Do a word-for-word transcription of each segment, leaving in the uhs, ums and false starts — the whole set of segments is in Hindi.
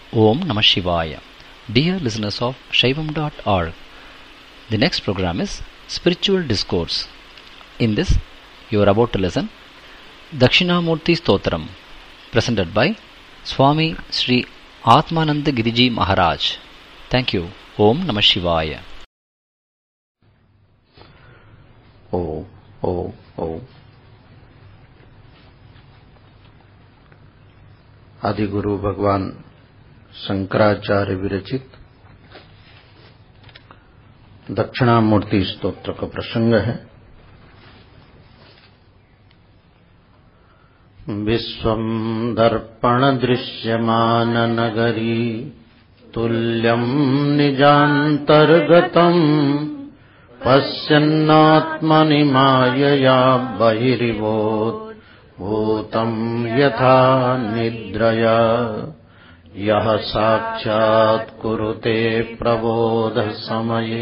Om Namah Shivaya. Dear listeners of Shaivam dot org, the next program is Spiritual Discourse. In this, you are about to listen Dakshinamurti Stotram, presented by Swami Sri Atmananda Giriji Maharaj. Thank you. Om Namah Shivaya. Om, Om, Om. आदि गुरु भगवान शंकराचार्य विरचित दक्षिणामूर्ति स्तोत्र का प्रसंग है। विश्वं दर्पण दृश्यमान नगरी तुल्यं निजान्तर्गतम् पश्यन्नात्मनि मायया बहिरिवोत् भूतं यथा निद्रया यः साक्षात् कुरुते प्रबोध समये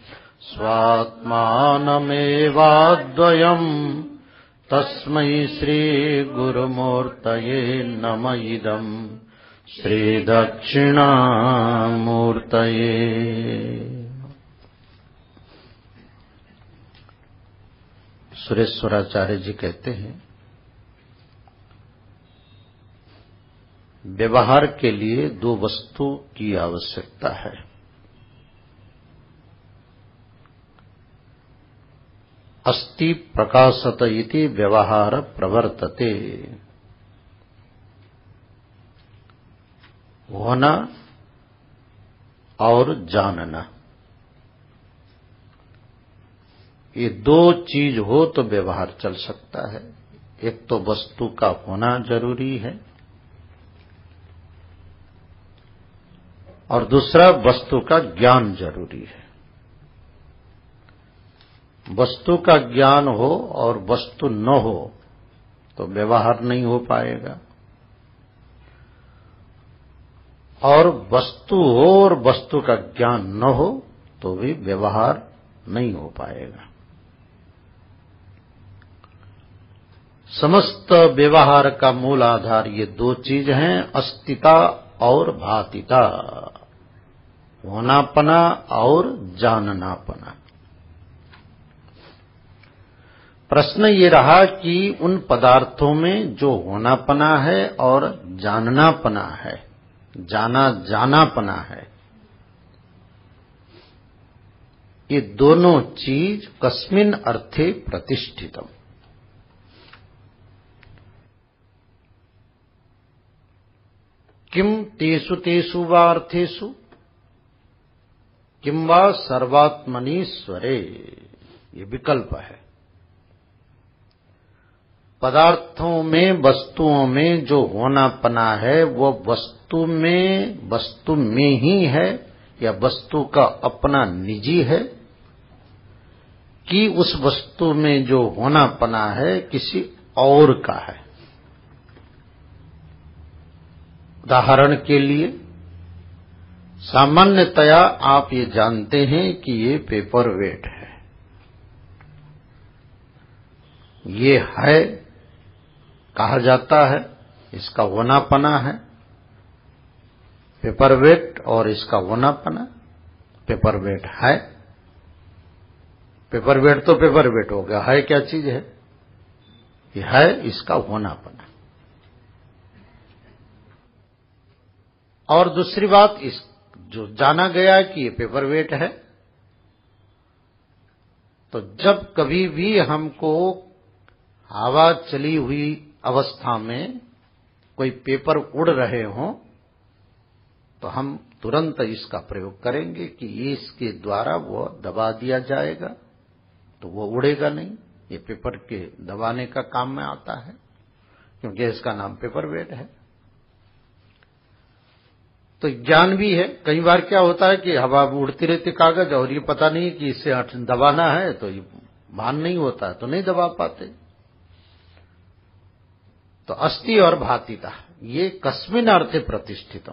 स्वात्मानमेवाद्वयम् तस्मै श्री गुरुमूर्तये नम इदं श्री दक्षिणामूर्तये। सुरेश्वराचार्य जी कहते हैं, व्यवहार के लिए दो वस्तु की आवश्यकता है। अस्ति प्रकाशत इति व्यवहार प्रवर्तते, होना और जानना, ये दो चीज हो तो व्यवहार चल सकता है। एक तो वस्तु का होना जरूरी है और दूसरा वस्तु का ज्ञान जरूरी है। वस्तु का ज्ञान हो और वस्तु न हो तो व्यवहार नहीं हो पाएगा, और वस्तु हो और वस्तु का ज्ञान न हो तो भी व्यवहार नहीं हो पाएगा। समस्त व्यवहार का मूल आधार ये दो चीज हैं, अस्तिता और भातिता, होनापना और जाननापना। प्रश्न ये रहा कि उन पदार्थों में जो होनापना है और जाननापना है, जाना जानापना है, ये दोनों चीज कस्मिन् अर्थे प्रतिष्ठितम्। किम तेषु तेषु वा अर्थेषु किम वा सर्वात्मनीश्वरे, ये विकल्प है। पदार्थों में, वस्तुओं में जो होनापना है वो वस्तु में वस्तु में ही है या वस्तु का अपना निजी है, कि उस वस्तु में जो होनापना है किसी और का है। उदाहरण के लिए, सामान्यतया आप ये जानते हैं कि ये पेपर वेट है, ये है कहा जाता है, इसका होनापना है पेपर वेट, और इसका होनापना पेपर वेट है। पेपर वेट तो पेपर वेट हो गया, है क्या चीज है? ये है इसका होनापना। और दूसरी बात, इस जो जाना गया कि ये पेपर वेट है, तो जब कभी भी हमको हवा चली हुई अवस्था में कोई पेपर उड़ रहे हों तो हम तुरंत इसका प्रयोग करेंगे कि इसके द्वारा वो दबा दिया जाएगा, तो वो उड़ेगा नहीं। ये पेपर के दबाने का काम में आता है, क्योंकि इसका नाम पेपर वेट है। तो ज्ञान भी है। कई बार क्या होता है कि हवा उड़ती रहती कागज, और ये पता नहीं कि इसे दबाना है, तो ये भान नहीं होता है, तो नहीं दबा पाते। तो अस्ति और भातिता, ये कस्मिन् अर्थे प्रतिष्ठितम्,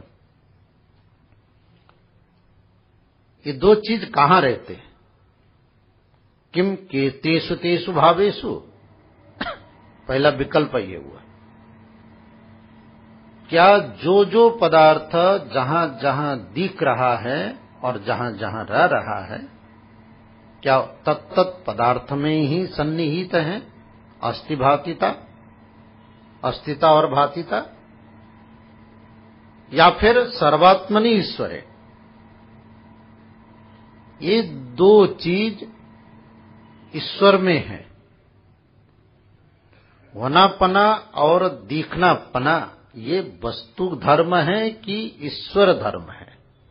ये दो चीज कहां रहते हैं? किम के तेषु तेषु भावेषु, पहला विकल्प ये हुआ। क्या जो जो पदार्थ जहां जहां दिख रहा है और जहां जहां रह रहा है, क्या तत्त पदार्थ में ही सन्निहित है अस्ति भातिता, अस्तिता और भातिता, या फिर सर्वात्मनि ईश्वर है? ये दो चीज ईश्वर में है। होनापना और दिखनापना ये वस्तु धर्म है कि ईश्वर धर्म है?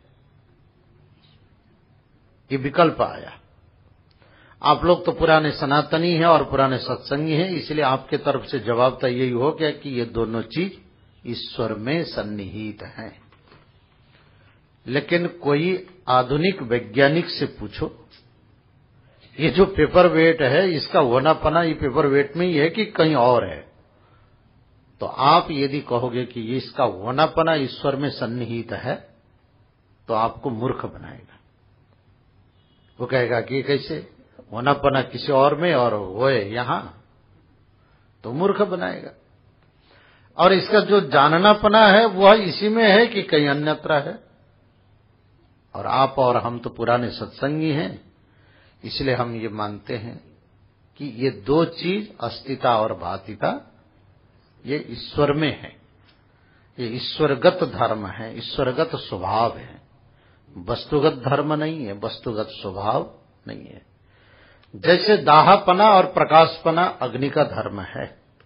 ये विकल्प आया। आप लोग तो पुराने सनातनी हैं और पुराने सत्संगी हैं, इसलिए आपके तरफ से जवाब तो यही हो गया कि ये दोनों चीज ईश्वर में सन्निहित हैं। लेकिन कोई आधुनिक वैज्ञानिक से पूछो, ये जो पेपर वेट है इसका होनापना ये पेपर वेट में ही है कि कहीं और है, तो आप यदि कहोगे कि ये इसका होनापना ईश्वर में सन्निहित है तो आपको मूर्ख बनाएगा। वो कहेगा कि कैसे होनापना किसी और में और होए यहां, तो मूर्ख बनाएगा। और इसका जो जाननापना है वह इसी में है कि कहीं अन्यत्र है। और आप और हम तो पुराने सत्संगी हैं, इसलिए हम ये मानते हैं कि ये दो चीज अस्तिता और भातिता ये ईश्वर में है। ये ईश्वरगत धर्म है, ईश्वरगत स्वभाव है, वस्तुगत धर्म नहीं है, वस्तुगत स्वभाव नहीं है। जैसे दाहपना और प्रकाशपना अग्नि का धर्म है,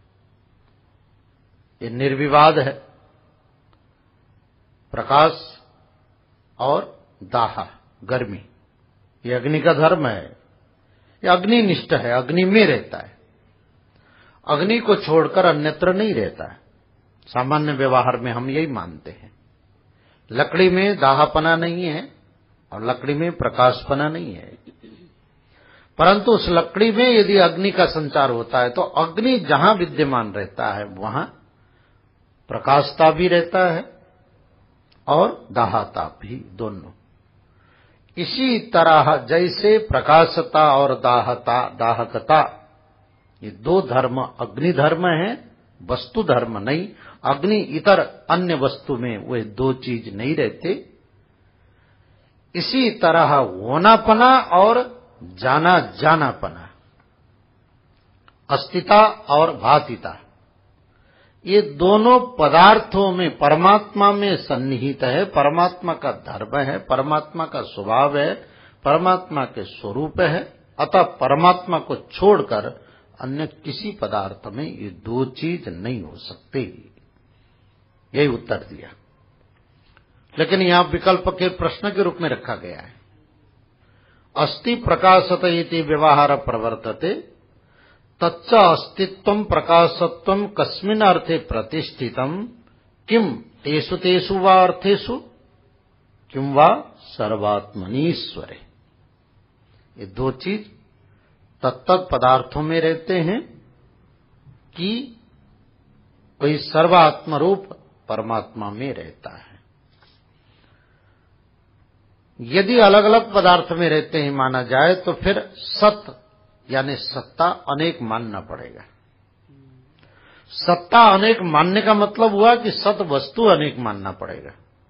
ये निर्विवाद है। प्रकाश और दाह गर्मी ये अग्नि का धर्म है, ये अग्निनिष्ठ है, अग्नि में रहता है, अग्नि को छोड़कर अन्यत्र नहीं रहता है। सामान्य व्यवहार में हम यही मानते हैं। लकड़ी में दाहपना नहीं है और लकड़ी में प्रकाशपना नहीं है, परंतु उस लकड़ी में यदि अग्नि का संचार होता है तो अग्नि जहां विद्यमान रहता है वहां प्रकाशता भी रहता है और दाहता भी, दोनों। इसी तरह जैसे प्रकाशता और दाहता दाहकता ये दो धर्म अग्नि धर्म है, वस्तु धर्म नहीं। अग्नि इतर अन्य वस्तु में वे दो चीज नहीं रहते। इसी तरह होनापना और जाना जानापना, अस्तिता और भातिता, ये दोनों पदार्थों में परमात्मा में सन्निहित है, परमात्मा का धर्म है, परमात्मा का स्वभाव है, परमात्मा के स्वरूप है। अतः परमात्मा को छोड़कर अन्य किसी पदार्थ में ये दो चीज नहीं हो सकते। यही उत्तर दिया। लेकिन यहां विकल्प के प्रश्न के रूप में रखा गया है। अस्ति प्रकाशत इति व्यवहार प्रवर्तते, तच्च अस्तित्वं प्रकाशत्वं कस्मिन् अर्थे प्रतिष्ठितं, किम तेषु तेषु वा अर्थेषु, किम वा सर्वात्मनीश्वरे। ये दो चीज तत्त पदार्थों में रहते हैं कि कोई सर्वात्म रूप परमात्मा में रहता है। यदि अलग अलग पदार्थ में रहते हैं माना जाए तो फिर सत यानी सत्ता अनेक मानना पड़ेगा। सत्ता अनेक मानने का मतलब हुआ कि सत वस्तु अनेक मानना पड़ेगा।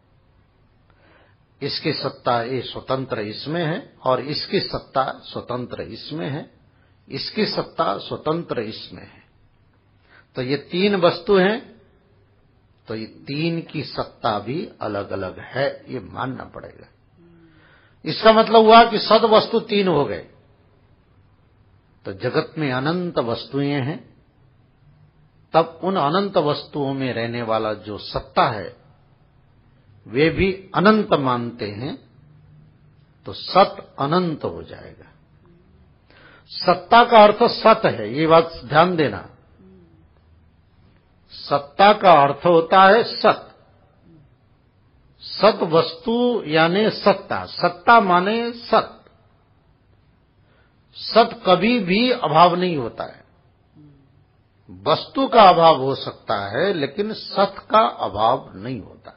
इसकी सत्ता ये स्वतंत्र इसमें है और इसकी सत्ता स्वतंत्र इसमें है, इसकी सत्ता स्वतंत्र इसमें है। तो ये तीन वस्तु हैं, तो ये तीन की सत्ता भी अलग अलग है, ये मानना पड़ेगा। इसका मतलब हुआ कि सद वस्तु तीन हो गए, तो जगत में अनंत वस्तुएं हैं, तब उन अनंत वस्तुओं में रहने वाला जो सत्ता है वे भी अनंत मानते हैं, तो सत अनंत हो जाएगा। सत्ता का अर्थ सत है, ये बात ध्यान देना। सत्ता का अर्थ होता है सत। सत वस्तु यानी सत्ता, सत्ता माने सत। सत कभी भी अभाव नहीं होता है। वस्तु का अभाव हो सकता है लेकिन सत का अभाव नहीं होता।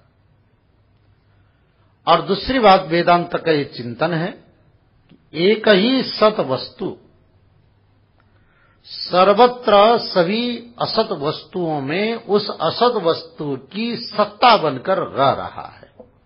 और दूसरी बात वेदांत का ये चिंतन है, एक ही सत वस्तु सर्वत्र सभी असत वस्तुओं में उस असत वस्तु की सत्ता बनकर रह रहा है।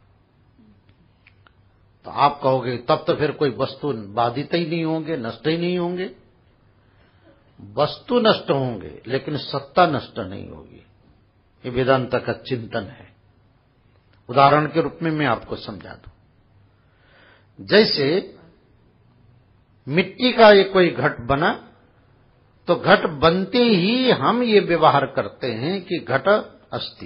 तो आप कहोगे तब तो फिर कोई वस्तु बाधित ही नहीं होंगे, नष्ट ही नहीं होंगे। वस्तु नष्ट होंगे लेकिन सत्ता नष्ट नहीं होगी। ये वेदांत का चिंतन है। उदाहरण के रूप में मैं आपको समझा दूं। जैसे मिट्टी का ये कोई घट बना, तो घट बनते ही हम ये व्यवहार करते हैं कि घट अस्ति,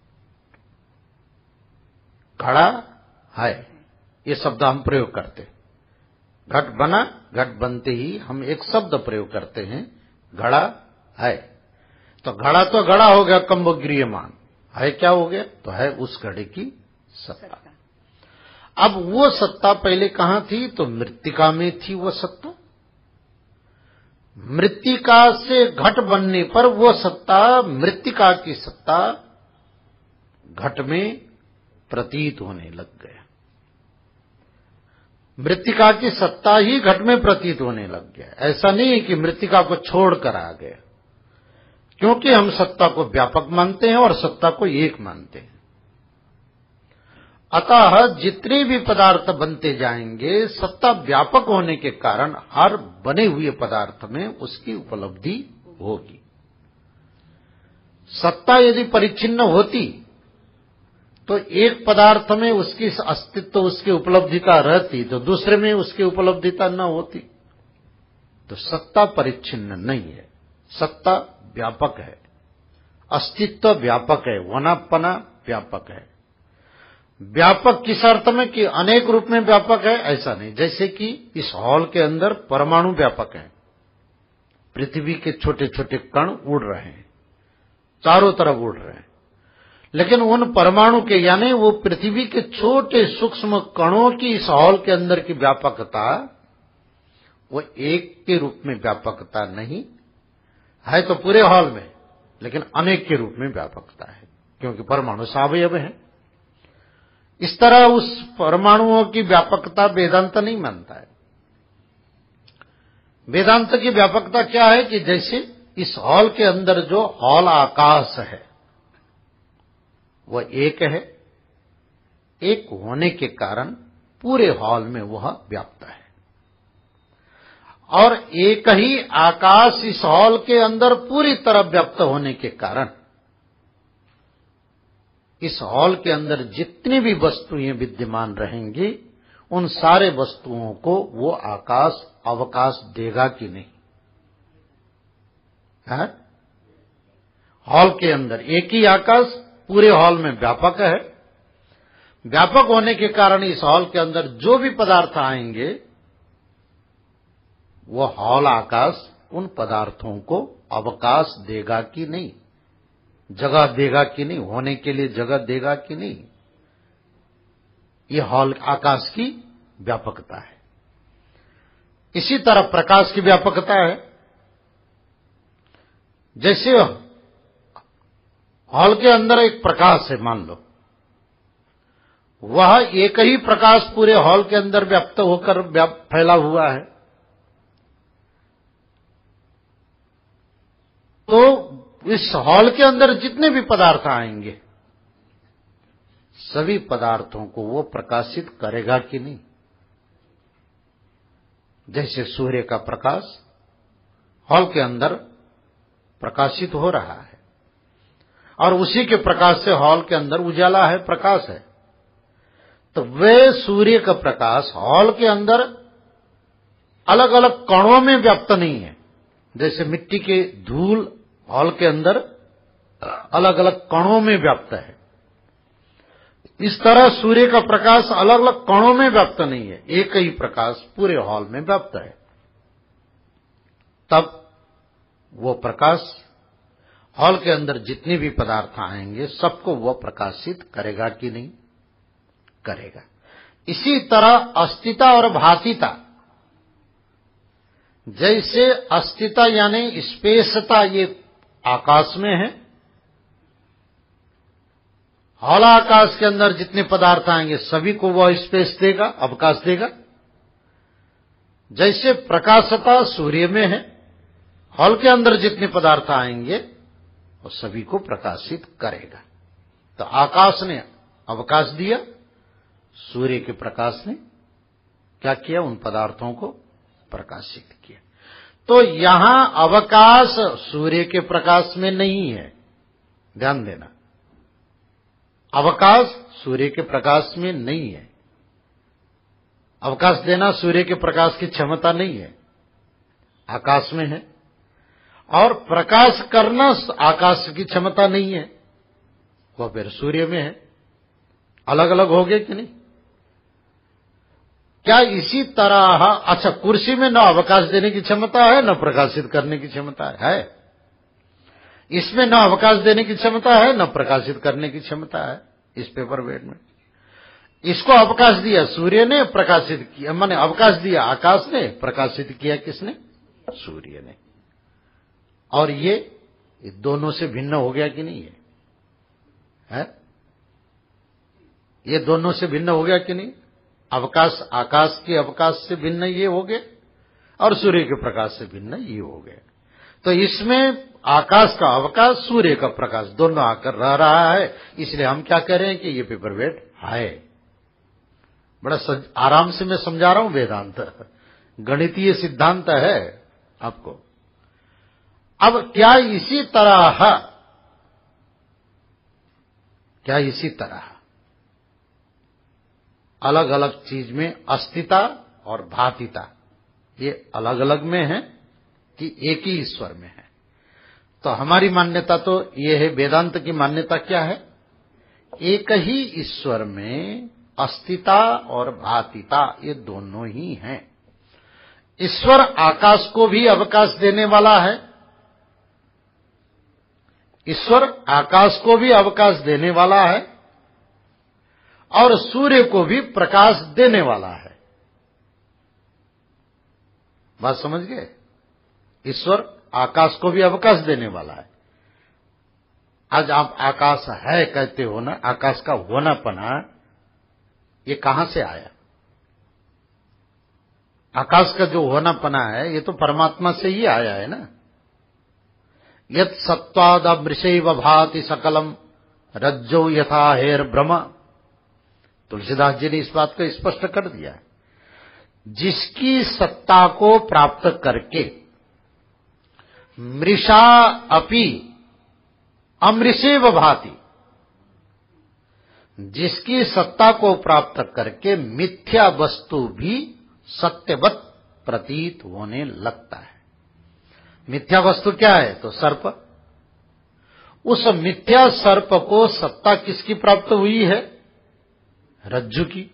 घड़ा है, ये शब्द हम प्रयोग करते हैं। घट बना, घट बनते ही हम एक शब्द प्रयोग करते हैं, घड़ा है। तो घड़ा तो घड़ा हो गया, कम्बगृह्यमान है, क्या हो गया? तो है उस घड़े की सत्ता। अब वो सत्ता पहले कहां थी? तो मृत्तिका में थी वो सत्ता। मृत्तिका से घट बनने पर वो सत्ता, मृत्तिका की सत्ता घट में प्रतीत होने लग गया। मृत्तिका की सत्ता ही घट में प्रतीत होने लग गया। ऐसा नहीं है कि मृत्तिका को छोड़कर आ गया, क्योंकि हम सत्ता को व्यापक मानते हैं और सत्ता को एक मानते हैं। अतः जितने भी पदार्थ बनते जाएंगे, सत्ता व्यापक होने के कारण हर बने हुए पदार्थ में उसकी उपलब्धि होगी। सत्ता यदि परिच्छिन्न होती तो एक पदार्थ में उसकी अस्तित्व, उसकी उपलब्धिता रहती, तो दूसरे में उसकी उपलब्धिता न होती। तो सत्ता परिच्छिन्न नहीं है, सत्ता व्यापक है, अस्तित्व व्यापक है, वनापना व्यापक है। व्यापक किस अर्थ में कि अनेक रूप में व्यापक है, ऐसा नहीं। जैसे कि इस हॉल के अंदर परमाणु व्यापक है, पृथ्वी के छोटे छोटे कण उड़ रहे हैं, चारों तरफ उड़ रहे हैं, लेकिन उन परमाणु के यानी वो पृथ्वी के छोटे सूक्ष्म कणों की इस हॉल के अंदर की व्यापकता, वो एक के रूप में व्यापकता नहीं है, तो पूरे हॉल में, लेकिन अनेक के रूप में व्यापकता है, क्योंकि परमाणु सावयव है। इस तरह उस परमाणुओं की व्यापकता वेदांत नहीं मानता है। वेदांत की व्यापकता क्या है कि जैसे इस हॉल के अंदर जो हॉल आकाश है वह एक है, एक होने के कारण पूरे हॉल में वह व्याप्त है। और एक ही आकाश इस हॉल के अंदर पूरी तरह व्याप्त होने के कारण इस हॉल के अंदर जितनी भी वस्तुएं विद्यमान रहेंगी, उन सारे वस्तुओं को वो आकाश अवकाश देगा कि नहीं? है? हॉल के अंदर एक ही आकाश पूरे हॉल में व्यापक है। व्यापक होने के कारण इस हॉल के अंदर जो भी पदार्थ आएंगे, वो हॉल आकाश उन पदार्थों को अवकाश देगा कि नहीं, जगह देगा कि नहीं, होने के लिए जगह देगा कि नहीं। ये हॉल आकाश की व्यापकता है। इसी तरह प्रकाश की व्यापकता है। जैसे हॉल के अंदर एक प्रकाश है, मान लो, वह एक ही प्रकाश पूरे हॉल के अंदर व्याप्त होकर फैला हुआ है, तो इस हॉल के अंदर जितने भी पदार्थ आएंगे, सभी पदार्थों को वो प्रकाशित करेगा कि नहीं? जैसे सूर्य का प्रकाश हॉल के अंदर प्रकाशित हो रहा है, और उसी के प्रकाश से हॉल के अंदर उजाला है, प्रकाश है। तो वे सूर्य का प्रकाश हॉल के अंदर अलग अलग कणों में व्याप्त नहीं है। जैसे मिट्टी के धूल हॉल के अंदर अलग अलग कणों में व्याप्त है, इस तरह सूर्य का प्रकाश अलग अलग कणों में व्याप्त नहीं है, एक ही प्रकाश पूरे हॉल में व्याप्त है। तब वो प्रकाश हॉल के अंदर जितने भी पदार्थ आएंगे सबको वह प्रकाशित करेगा कि नहीं? करेगा। इसी तरह अस्तिता और भातिता, जैसे अस्तिता यानी स्पेसता ये आकाश में है, हॉल आकाश के अंदर जितने पदार्थ आएंगे सभी को वह स्पेस देगा, अवकाश देगा। जैसे प्रकाशता सूर्य में है हॉल के अंदर जितने पदार्थ आएंगे वो सभी को प्रकाशित करेगा। तो आकाश ने अवकाश दिया, सूर्य के प्रकाश ने क्या किया, उन पदार्थों को प्रकाशित किया। तो यहां अवकाश सूर्य के प्रकाश में नहीं है, ध्यान देना, अवकाश सूर्य के प्रकाश में नहीं है। अवकाश देना सूर्य के प्रकाश की क्षमता नहीं है, आकाश में है। और प्रकाश करना आकाश की क्षमता नहीं है, वह फिर सूर्य में है। अलग अलग हो गए कि नहीं? क्या इसी तरह, अच्छा, कुर्सी में न अवकाश देने की क्षमता है न प्रकाशित करने की क्षमता है, है? इसमें न अवकाश देने की क्षमता है न प्रकाशित करने की क्षमता है। इस पेपर वेट में इसको अवकाश दिया सूर्य ने, प्रकाशित किया, माने अवकाश दिया आकाश ने, प्रकाशित किया किसने? सूर्य ने। और ये दोनों से भिन्न हो गया कि नहीं है, है? ये दोनों से भिन्न हो गया कि नहीं? अवकाश आकाश के अवकाश से भिन्न ये हो गए और सूर्य के प्रकाश से भिन्न ये हो गए। तो इसमें आकाश का अवकाश, सूर्य का प्रकाश दोनों आकर रह रहा है। इसलिए हम क्या कह रहे हैं कि ये पेपर वेट है। बड़ा सज, आराम से मैं समझा रहा हूं, वेदांत गणितीय सिद्धांत है आपको। अब क्या इसी तरह क्या इसी तरह अलग अलग चीज में अस्तिता और भातिता ये अलग अलग में है कि एक ही ईश्वर में है? तो हमारी मान्यता तो ये है, वेदांत की मान्यता क्या है? एक ही ईश्वर में अस्तिता और भातिता ये दोनों ही हैं। ईश्वर आकाश को भी अवकाश देने वाला है, ईश्वर आकाश को भी अवकाश देने वाला है और सूर्य को भी प्रकाश देने वाला है। बात समझ गए? ईश्वर आकाश को भी अवकाश देने वाला है। आज आप आकाश है कहते हो ना, आकाश का होनापना ये कहां से आया? आकाश का जो होनापना है ये तो परमात्मा से ही आया है ना। यत् सत्वाद मृषैव भाति सकलम रज्जो यथा हेर ब्रह्म। तुलसीदास जी ने इस बात को स्पष्ट कर दिया है। जिसकी सत्ता को प्राप्त करके मृषा अपि अमृषेव भाति, जिसकी सत्ता को प्राप्त करके मिथ्या वस्तु भी सत्यवत प्रतीत होने लगता है। मिथ्या वस्तु क्या है? तो सर्प। उस मिथ्या सर्प को सत्ता किसकी प्राप्त हुई है? रज्जु की।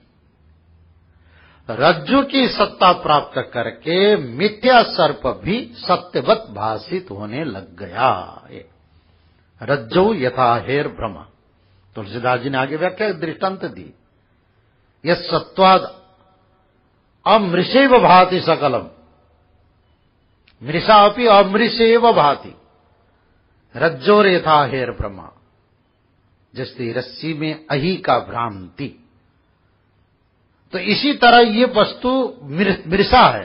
रज्जु की सत्ता प्राप्त करके मिथ्या सर्प भी सत्यवत भाषित होने लग गया। रज्जौ यथा हेर ब्रह्म। तुलसीदास जी ने आगे व्याख्या दृष्टांत दी। यह सत्वाद अमृषेव भाति सकलम, मृषा अपि अमृषेव भाति रज्जोर यथा हेर ब्रह्म। जैसे रस्सी में अही का भ्रांति, तो इसी तरह ये वस्तु मृषा है,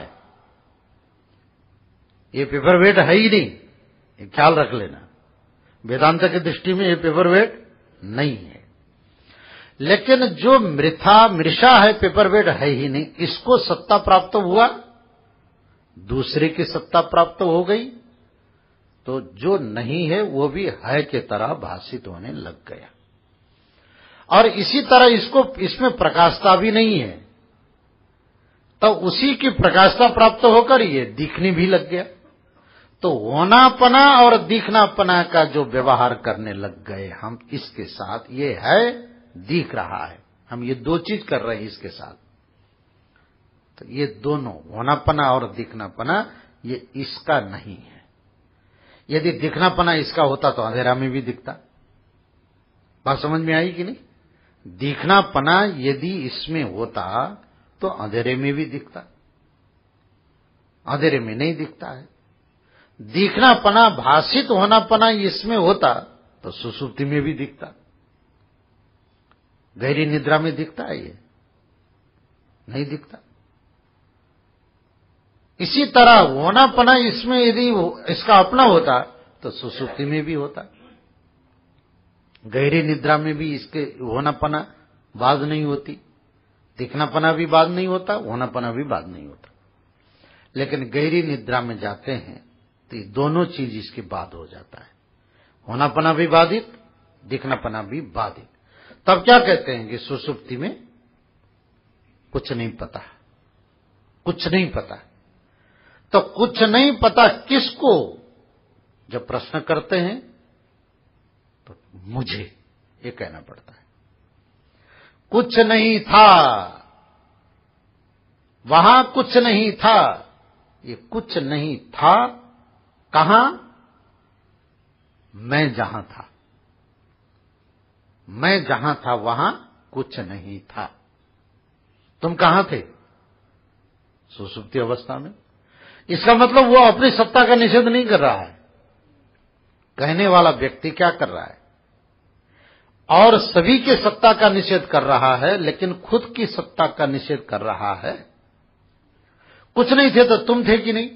ये पेपर वेट है ही नहीं, ये ख्याल रख लेना। वेदांत की दृष्टि में ये पेपर वेट नहीं है। लेकिन जो मृथा मृषा है, पेपर वेट है ही नहीं, इसको सत्ता प्राप्त हुआ, दूसरे की सत्ता प्राप्त हो गई, तो जो नहीं है वो भी है के तरह भाषित होने लग गया। और इसी तरह इसको इसमें प्रकाशता भी नहीं है, तो उसी की प्रकाशता प्राप्त होकर ये दिखने भी लग गया। तो होनापना और दिखनापना का जो व्यवहार करने लग गए हम इसके साथ, ये है दिख रहा है, हम ये दो चीज कर रहे हैं इसके साथ। तो ये दोनों होनापना और दिखनापना ये इसका नहीं है। यदि दिखनापना इसका होता तो अंधेरा में भी दिखता। बात समझ में आई कि नहीं? दिखनापना यदि इसमें होता तो अंधेरे में भी दिखता, अंधेरे में नहीं दिखता है। दिखनापना भाषित होनापना इसमें होता तो सुसुप्ति में भी दिखता। गहरी निद्रा में दिखता है, ये नहीं दिखता। इसी तरह होनापना इसमें यदि इसका अपना होता तो सुषुप्ति में भी होता, गहरी निद्रा में भी इसके होनापना बाध नहीं होती, दिखनापना भी बाध नहीं होता, होनापना भी बाध नहीं होता। लेकिन गहरी निद्रा में जाते हैं तो ये दोनों चीज इसके बाध हो जाता है, होनापना भी बाधित, दिखनापना भी बाधित। तब क्या कहते हैं कि सुषुप्ति में कुछ नहीं पता, कुछ नहीं पता। तो कुछ नहीं पता किसको जब प्रश्न करते हैं तो मुझे ये कहना पड़ता है। कुछ नहीं था, वहां कुछ नहीं था, ये कुछ नहीं था कहां? मैं जहां था, मैं जहां था वहां कुछ नहीं था। तुम कहां थे? सुषुप्ति अवस्था में। इसका मतलब वो अपनी सत्ता का निषेध नहीं कर रहा है। कहने वाला व्यक्ति क्या कर रहा है? और सभी के सत्ता का निषेध कर रहा है, लेकिन खुद की सत्ता का निषेध कर रहा है। कुछ नहीं थे तो तुम थे कि नहीं?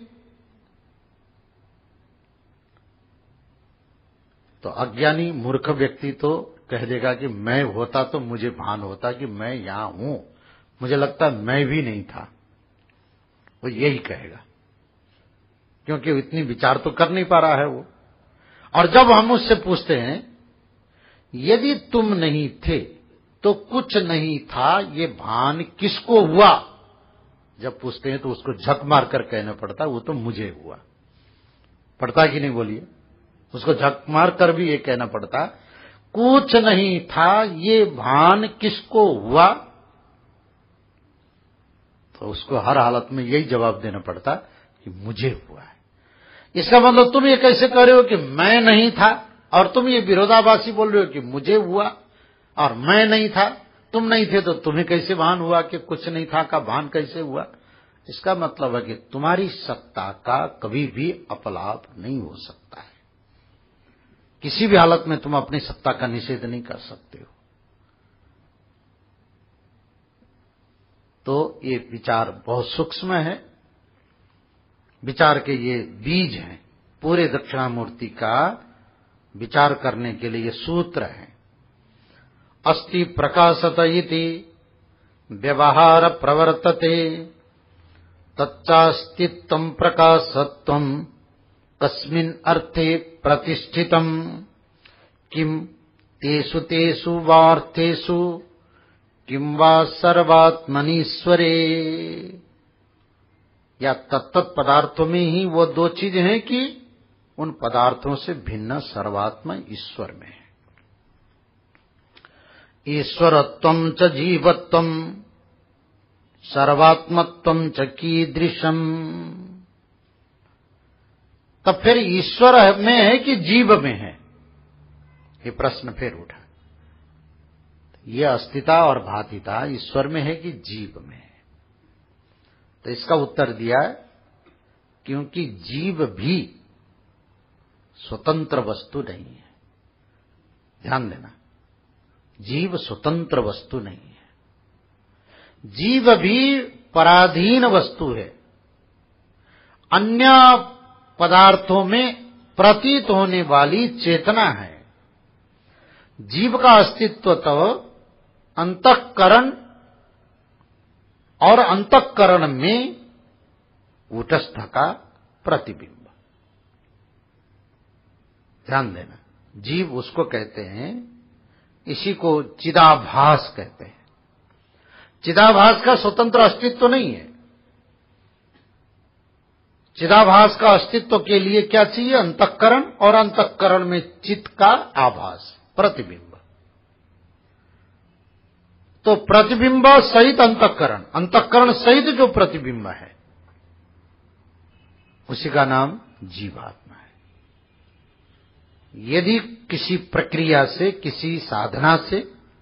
तो अज्ञानी मूर्ख व्यक्ति तो कह देगा कि मैं होता तो मुझे भान होता कि मैं यहां हूं, मुझे लगता है मैं भी नहीं था, वो यही कहेगा, क्योंकि इतनी विचार तो कर नहीं पा रहा है वो। और जब हम उससे पूछते हैं यदि तुम नहीं थे तो कुछ नहीं था, ये भान किसको हुआ, जब पूछते हैं तो उसको झक मार कर कहना पड़ता है वो तो मुझे हुआ। पड़ता कि नहीं बोलिए? उसको झक मार कर भी ये कहना पड़ता कुछ नहीं था, ये भान किसको हुआ। तो उसको हर हालत में यही जवाब देना पड़ता कि मुझे हुआ है। इसका मतलब तुम ये कैसे कह रहे हो कि मैं नहीं था, और तुम ये विरोधाभासी बोल रहे हो कि मुझे हुआ, और मैं नहीं था, तुम नहीं थे तो तुम्हें कैसे भान हुआ कि कुछ नहीं था का भान कैसे हुआ। इसका मतलब है कि तुम्हारी सत्ता का कभी भी अपलाप नहीं हो सकता है। किसी भी हालत में तुम अपनी सत्ता का निषेध नहीं कर सकते हो। तो ये विचार बहुत सूक्ष्म है, विचार के ये बीज हैं। पूरे दक्षिणामूर्ति का विचार करने के लिए ये सूत्र है। अस्ति प्रकाशत इति व्यवहार प्रवर्तते, तच्चास्तित्वं प्रकाशत्वं कस्मिन् अर्थे प्रतिष्ठितम्, किम तेषु तेषु वार्थेषु किम वा सर्वात्मनीश्वरे। या तत्त पदार्थों में ही वो दो चीज हैं कि उन पदार्थों से भिन्न सर्वात्मा ईश्वर में है। ईश्वरत्वं च जीवत्वं सर्वात्मत्वं च कीदृशम्। तब फिर ईश्वर में है कि जीव में है, ये प्रश्न फिर उठा। ये अस्तिता और भातिता ईश्वर में है कि जीव में है? तो इसका उत्तर दिया क्योंकि जीव भी स्वतंत्र वस्तु नहीं है। ध्यान देना, जीव स्वतंत्र वस्तु नहीं है। जीव भी पराधीन वस्तु है, अन्य पदार्थों में प्रतीत होने वाली चेतना है। जीव का अस्तित्व तो अंतःकरण और अंतःकरण में कूटस्थ का प्रतिबिंब। ध्यान देना, जीव उसको कहते हैं, इसी को चिदाभास कहते हैं। चिदाभास का स्वतंत्र अस्तित्व नहीं है। चिदाभास का अस्तित्व के लिए क्या चाहिए? अंतःकरण, और अंतःकरण में चित्त का आभास, प्रतिबिंब। तो प्रतिबिंब सहित अंतःकरण, अंतःकरण सहित जो प्रतिबिंब है उसी का नाम जीवात्मा है। यदि किसी प्रक्रिया से, किसी साधना से,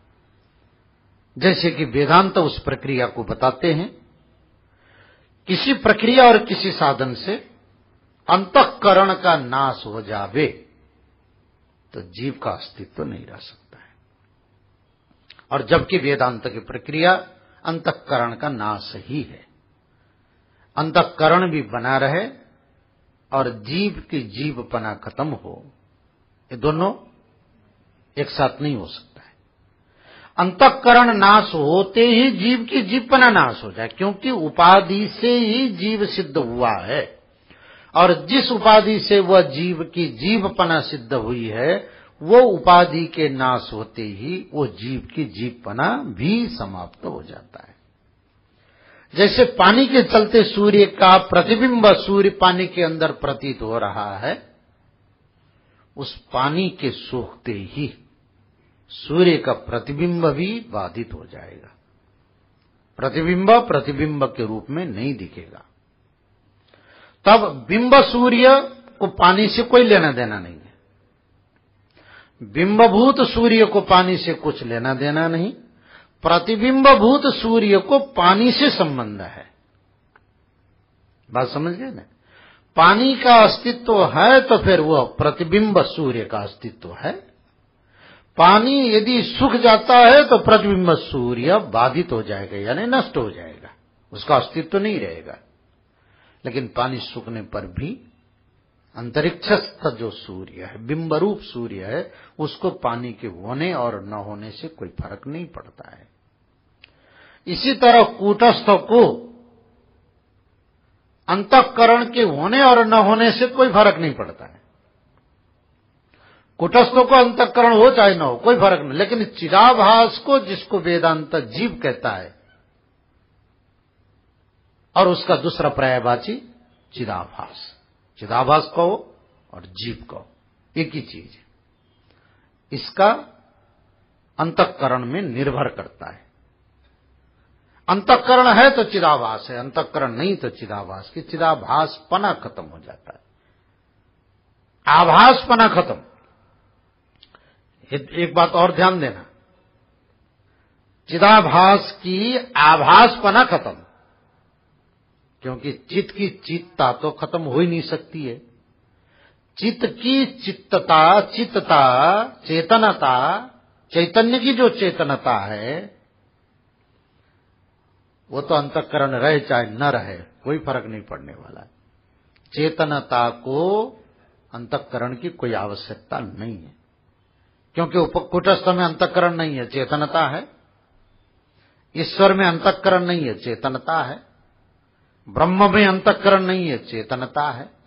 जैसे कि वेदांत उस प्रक्रिया को बताते हैं, किसी प्रक्रिया और किसी साधन से अंतःकरण का नाश हो जावे तो जीव का अस्तित्व नहीं रह सकता है। और जबकि वेदांत की प्रक्रिया अंतःकरण का नाश ही है। अंतःकरण भी बना रहे और जीव की जीवपना खत्म हो, ये दोनों एक साथ नहीं हो सकता है। अंतःकरण नाश होते ही जीव की जीवपना नाश हो जाए, क्योंकि उपाधि से ही जीव सिद्ध हुआ है, और जिस उपाधि से वह जीव की जीवपना सिद्ध हुई है, वो उपाधि के नाश होते ही वो जीव की जीवपना भी समाप्त हो जाता है। जैसे पानी के चलते सूर्य का प्रतिबिंब सूर्य पानी के अंदर प्रतीत हो रहा है, उस पानी के सूखते ही सूर्य का प्रतिबिंब भी बाधित हो जाएगा। प्रतिबिंब प्रतिबिंब के रूप में नहीं दिखेगा। तब बिंब सूर्य को पानी से कोई लेना देना नहीं है, बिंबभूत सूर्य को पानी से कुछ लेना देना नहीं, प्रतिबिंबभूत सूर्य को पानी से संबंध है। बात समझ गए ना? पानी का अस्तित्व है तो फिर वह प्रतिबिंब सूर्य का अस्तित्व है। पानी यदि सूख जाता है तो प्रतिबिंब सूर्य बाधित हो जाएगा, यानी नष्ट हो जाएगा, उसका अस्तित्व नहीं रहेगा। लेकिन पानी सूखने पर भी अंतरिक्षस्थ जो सूर्य है, बिंब रूप सूर्य है, उसको पानी के होने और न होने से कोई फर्क नहीं पड़ता है। इसी तरह कूटस्थ को अंतःकरण के होने और न होने से कोई फर्क नहीं पड़ता है। कूटस्थों को अंतःकरण हो चाहे न हो कोई फर्क नहीं, लेकिन चिदाभास को, जिसको वेदांत जीव कहता है, और उसका दूसरा पर्यायवाची चिदाभास, चिदाभास कहो और जीव कहो, एक ही चीज है। इसका अंतःकरण में निर्भर करता है। अंतःकरण है तो चिदाभास है, अंतःकरण नहीं तो चिदाभास की चिदाभासपना खत्म हो जाता है, आभासपना खत्म। एक बात और ध्यान देना, चिदाभास की आभासपना खत्म, क्योंकि चित्त की चित्तता तो खत्म हो ही नहीं सकती है। चित्त की चित्तता, चित्तता, चेतनता, चैतन्य की जो चेतनता है, वो तो अंतःकरण रहे चाहे न रहे, कोई फर्क नहीं पड़ने वाला। चेतनता को अंतःकरण की कोई आवश्यकता नहीं है, क्योंकि कूटस्थ में अंतःकरण नहीं है, चेतनता है। ईश्वर में अंतःकरण नहीं है, चेतनता है। ब्रह्म में अंतःकरण नहीं है, चेतनता है।